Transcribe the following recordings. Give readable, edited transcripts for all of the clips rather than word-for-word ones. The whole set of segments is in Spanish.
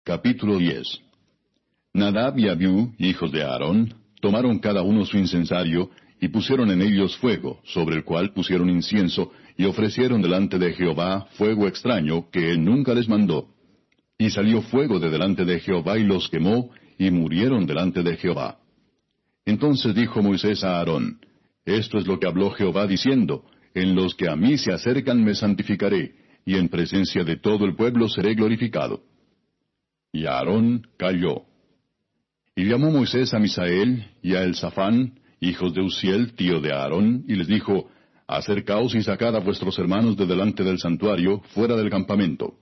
Capítulo 10. Nadab y Abiú, hijos de Aarón, tomaron cada uno su incensario, y pusieron en ellos fuego, sobre el cual pusieron incienso, y ofrecieron delante de Jehová fuego extraño, que él nunca les mandó. Y salió fuego de delante de Jehová, y los quemó, y murieron delante de Jehová. Entonces dijo Moisés a Aarón: Esto es lo que habló Jehová diciendo: En los que a mí se acercan me santificaré, y en presencia de todo el pueblo seré glorificado. Y Aarón calló. Y llamó Moisés a Misael y a Elzafán, hijos de Uziel, tío de Aarón, y les dijo: Acercaos y sacad a vuestros hermanos de delante del santuario, fuera del campamento.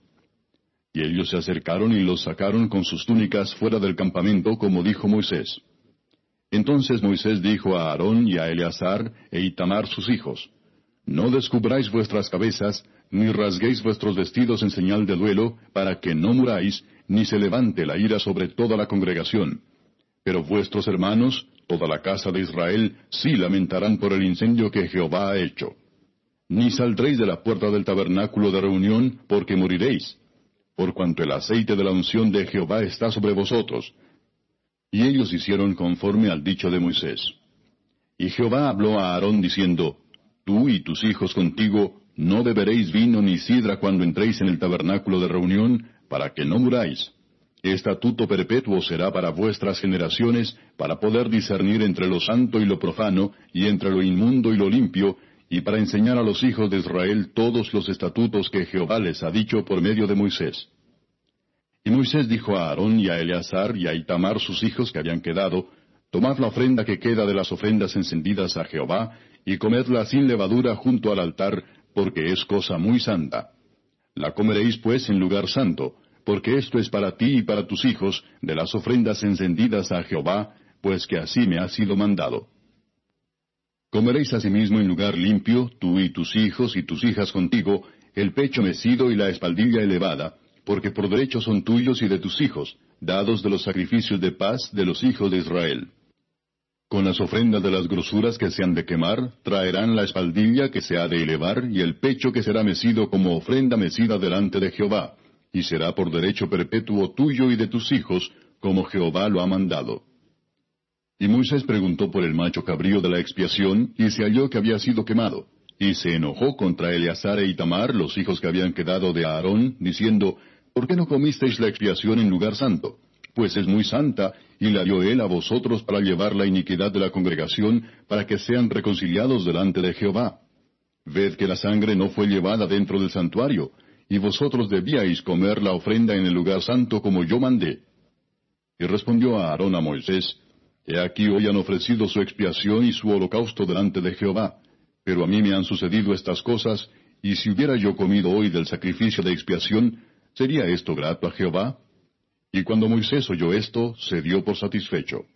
Y ellos se acercaron y los sacaron con sus túnicas fuera del campamento, como dijo Moisés. Entonces Moisés dijo a Aarón y a Eleazar e Itamar sus hijos: No descubráis vuestras cabezas, ni rasguéis vuestros vestidos en señal de duelo, para que no muráis, ni se levante la ira sobre toda la congregación. Pero vuestros hermanos, toda la casa de Israel, sí lamentarán por el incendio que Jehová ha hecho. Ni saldréis de la puerta del tabernáculo de reunión, porque moriréis, por cuanto el aceite de la unción de Jehová está sobre vosotros. Y ellos hicieron conforme al dicho de Moisés. Y Jehová habló a Aarón diciendo: Tú y tus hijos contigo no beberéis vino ni sidra cuando entréis en el tabernáculo de reunión, para que no muráis. Estatuto perpetuo será para vuestras generaciones, para poder discernir entre lo santo y lo profano, y entre lo inmundo y lo limpio, y para enseñar a los hijos de Israel todos los estatutos que Jehová les ha dicho por medio de Moisés. Y Moisés dijo a Aarón y a Eleazar y a Itamar sus hijos que habían quedado: Tomad la ofrenda que queda de las ofrendas encendidas a Jehová, y comedla sin levadura junto al altar, porque es cosa muy santa. La comeréis pues en lugar santo, porque esto es para ti y para tus hijos, de las ofrendas encendidas a Jehová, pues que así me ha sido mandado. Comeréis asimismo en lugar limpio, tú y tus hijos y tus hijas contigo, el pecho mecido y la espaldilla elevada, porque por derecho son tuyos y de tus hijos, dados de los sacrificios de paz de los hijos de Israel. Con las ofrendas de las grosuras que se han de quemar, traerán la espaldilla que se ha de elevar, y el pecho que será mecido como ofrenda mecida delante de Jehová, y será por derecho perpetuo tuyo y de tus hijos, como Jehová lo ha mandado. Y Moisés preguntó por el macho cabrío de la expiación, y se halló que había sido quemado. Y se enojó contra Eleazar e Itamar, los hijos que habían quedado de Aarón, diciendo: ¿Por qué no comisteis la expiación en lugar santo? Pues es muy santa, y la dio él a vosotros para llevar la iniquidad de la congregación, para que sean reconciliados delante de Jehová. Ved que la sangre no fue llevada dentro del santuario, y vosotros debíais comer la ofrenda en el lugar santo como yo mandé. Y respondió a Aarón a Moisés: He aquí hoy han ofrecido su expiación y su holocausto delante de Jehová, pero a mí me han sucedido estas cosas, y si hubiera yo comido hoy del sacrificio de expiación, ¿sería esto grato a Jehová? Y cuando Moisés oyó esto, se dio por satisfecho.